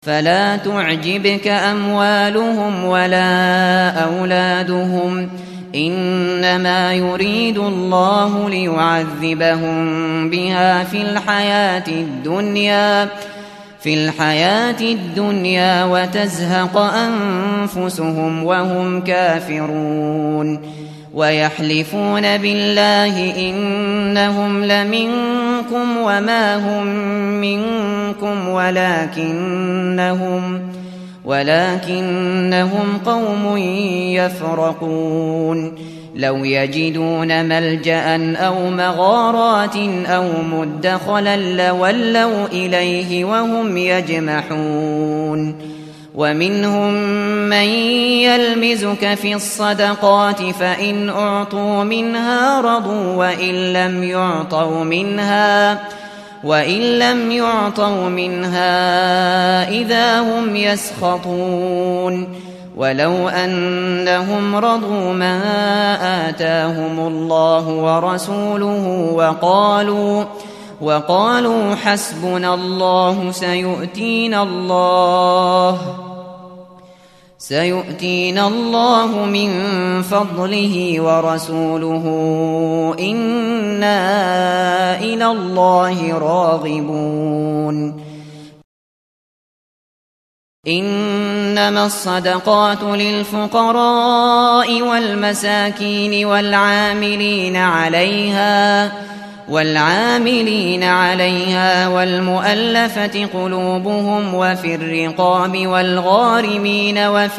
فلا تعجبك أموالهم ولا أولادهم إنما يريد الله ليعذبهم بها في الحياة الدنيا وتزهق أنفسهم وهم كافرون ويحلفون بالله إنهم لمنكم وما هم منكم ولكنهم قوم يفرقون لو يجدون ملجأ أو مغارات أو مدخلا لولوا إليه وهم يجمحون ومنهم من يلمزك في الصدقات فإن أعطوا منها رضوا وإن لم يعطوا منها إذا هم يسخطون ولو أنهم رضوا ما آتاهم الله ورسوله وقالوا حسبنا الله سيؤتينا الله من فضله ورسوله إنا إلى الله راغبون إنما الصدقات للفقراء والمساكين والعاملين عليها والمؤلفة قلوبهم وفي الرقاب والغارمين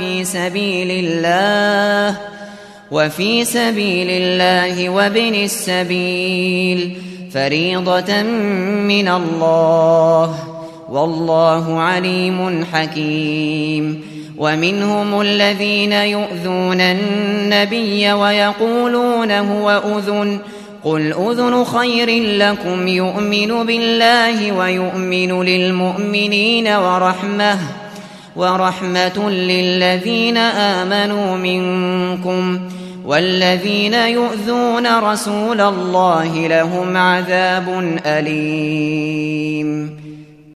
وفي سبيل الله وابن السبيل فريضة من الله والله عليم حكيم ومنهم الذين يؤذون النبي ويقولون هو أذن قل أذن خير لكم يؤمن بالله ويؤمن للمؤمنين ورحمة للذين آمنوا منكم والذين يؤذون رسول الله لهم عذاب أليم